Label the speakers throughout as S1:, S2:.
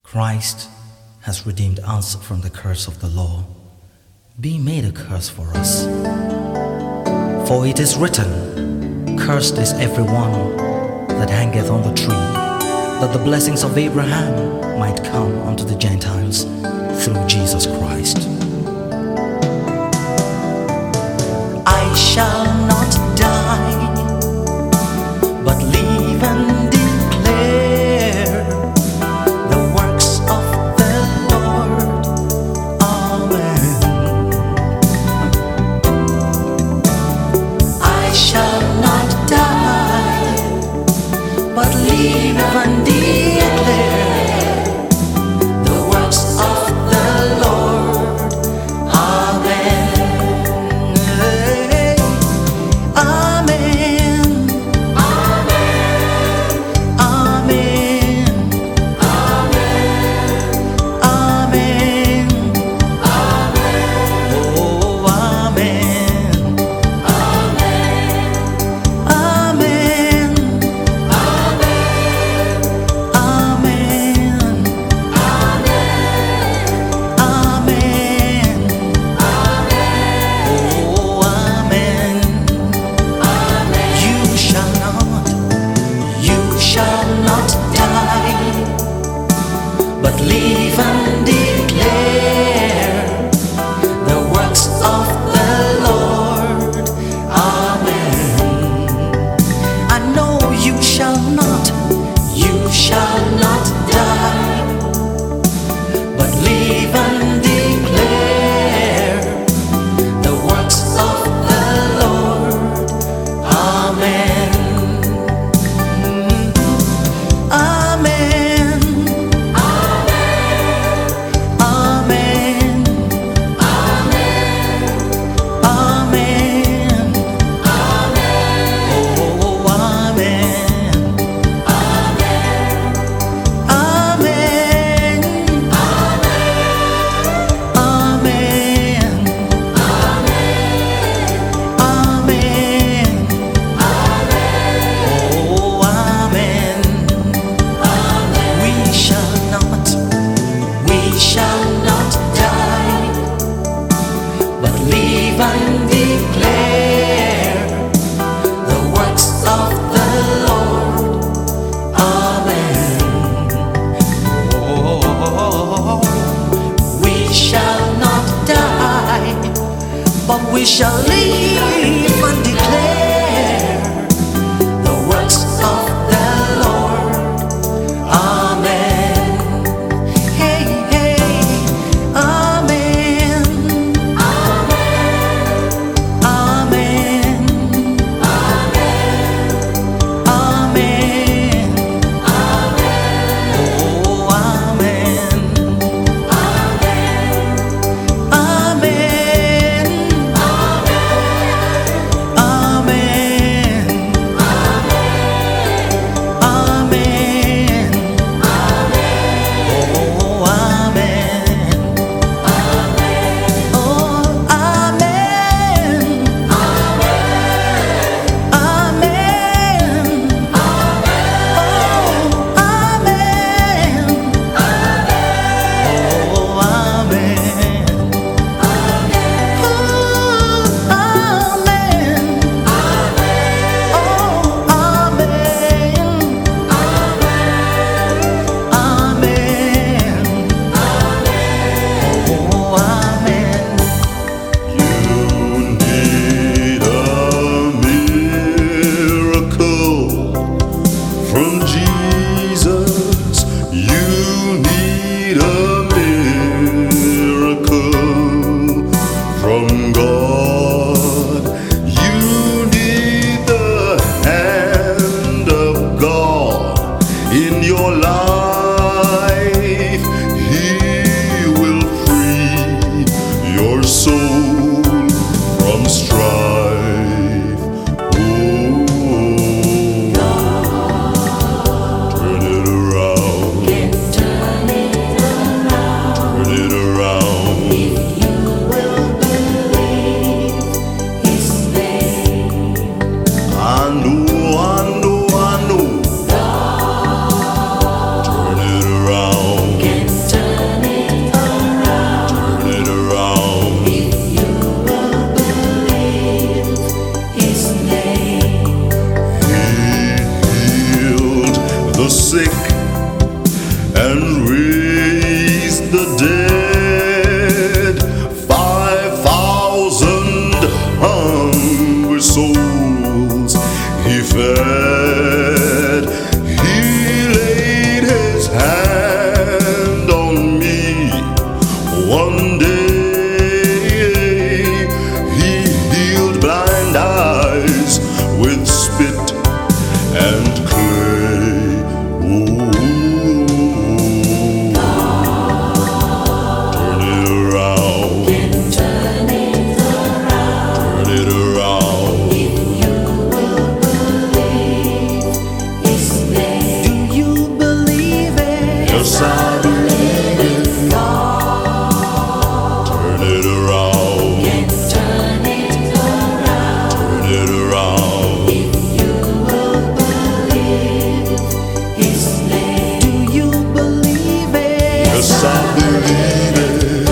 S1: Christ has redeemed us from the curse of the law, being made a curse for us. For it is written, Cursed is every one that hangeth on the tree, that the blessings of Abraham might come unto the Gentiles through Jesus Christ. I shall not die, but live and declare the works of the Lord. Amen. I shall not die, but live and declare the works of the Lord. Amen. Amen. Amen. Amen. Oh, amen. Amen. Amen. Oh, amen. You shall not die, but live and declare the works of the Lord. Amen. I know you shall not die, but live and declare the works of the Lord. Amen. Amen. Amen. Amen. Oh, amen. Amen. Amen. Amen. Oh, amen. We shall not die, but live and declare the works of the Lord. Amen. Oh, we shall not die, but we shall live and declare the works of the Lord. Amen. Hey, hey. Amen. Amen. Amen. Oh, amen. Amen.
S2: and raised the dead. 5,000 hungry souls he fed. He laid his hand on me one day. He healed blind eyes with spit and clay. Ooh. Turn it around. Turn it around.
S1: If you will believe His name. Do you believe it?
S2: Yes, I believe it. Turn it around.
S1: Turn it around.
S2: Turn it around.
S1: If you will believe His name. Do you believe it?
S2: Yes, I believe it.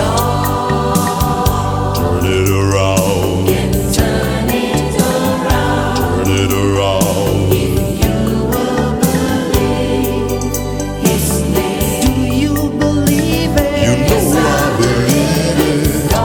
S2: Turn it around.
S1: Turn it around.
S2: Turn it around.
S1: If you will believe His name. Do you believe it?
S2: You know I believe it.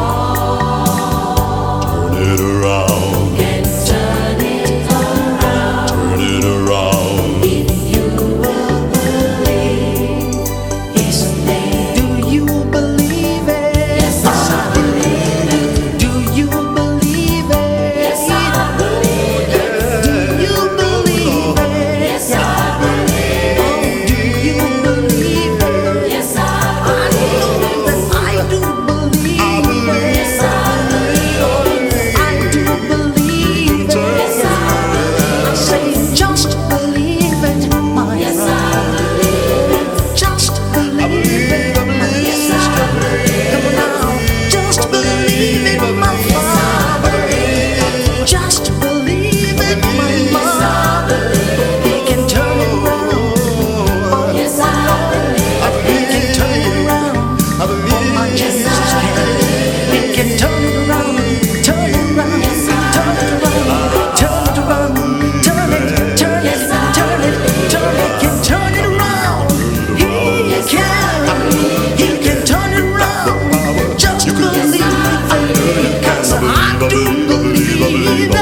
S2: Turn it around.
S1: Turn it around.
S2: Turn it around.
S1: If you will believe His name. Do you believe it? Yes, I believe it. Do you believe it? Yes, I believe it. Do you believe it? Yes, I believe it. Do you believe it? Yes, I believe it. I do believe it. Yes, I believe it. I do believe it. Yes, I believe it. I say just believe it, my yes, I believe it. Just believe it, yes, I believe it. Come on, just believe it, my Father. Just believe it, my Mother. He can turn it around. Yes, I believe it. He can turn it around. My Jesus can. He can turn it around. Turn it around. Turn it around. Turn it around. Turn it. Turn it. Turn it. Turn it. Can turn it around. He can. He can turn it around. Just believe it. 'Cause I do believe it.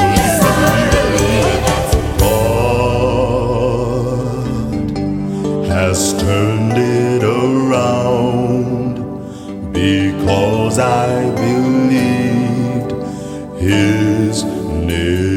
S2: God has turned it around because I believed His name.